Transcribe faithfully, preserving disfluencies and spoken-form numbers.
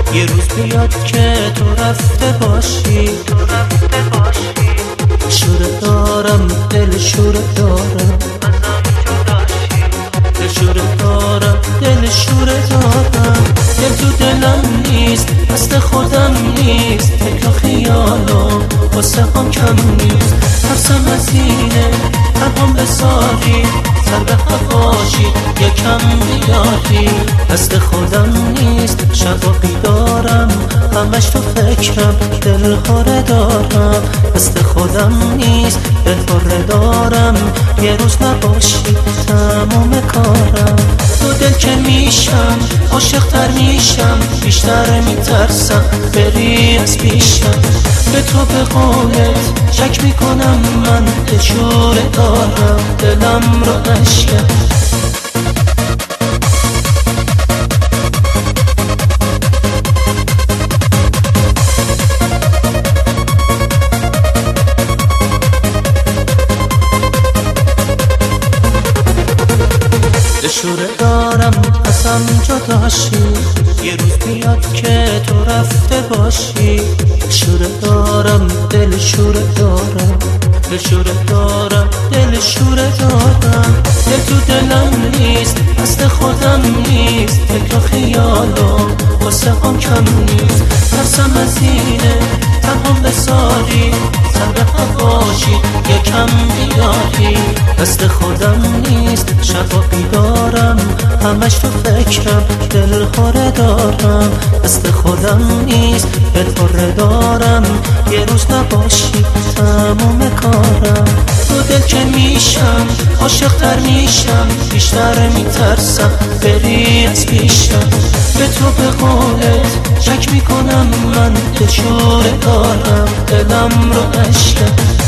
یه روز بیاد که تو رفته باشی، شوره دارم، دل شوره دارم، دل شوره دارم، دل شوره دارم. دل تو دلم نیست، دست خودم نیست، فکر و خیالم واسه هم کم نیست. ترسم از اینه تنهام بذاری، سر به هواشی یکم بیاری. دست خودم نیست، شب و بیدارم، همش تو فکرم، دل خوره دارم. دست خودم نیست، دل خوره دارم، یه روز نباشی تمام کارم. تو دل که میشم عاشق تر میشم، بیشتر میترسم بری از پیشم. به تو به قولت شک میکنم من، دل شوره دارم، دلم رو اشکم. شوره دارم ازم جداشی، یه روز بیاد که تو رفته باشی. شوره دارم، دل شوره دارم، دل شوره دارم، دل شوره دارم. دل تو دلم نیست، دست خودم نیست، فکر و خیالم واسه هم کم نیست. ترسم از اینه تنهام بذاری، سر به هواشی یکم بیاری. دست خودم نیست، شب و بیدارم، همش تو فکرم، دل خوره دارم. دست خودم نیست، دل خوره دارم، یه روز نباشی تمام کارم. تو دل که میشم عاشق تر میشم، بیشتر میترسم بری از پیشم. به تو به قولت شک میکنم من، دل شوره دارم، دلم رو اشکم.